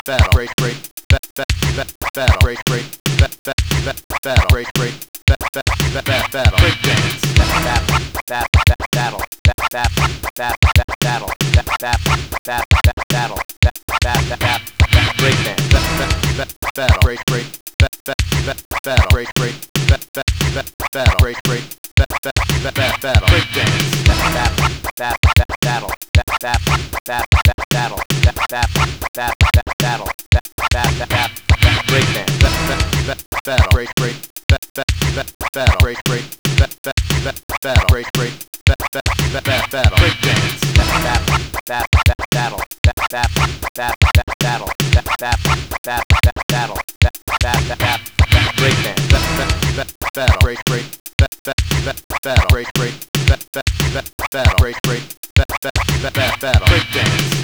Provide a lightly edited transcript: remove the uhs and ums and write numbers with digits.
battle break break battle break break battle break break battle break dance battle break dance battle break break battle break break battle break break battle break dance battle break dance battle break break battle break break battle break break battle break dance battle break dance battle break break battle break break battle break break battle break dance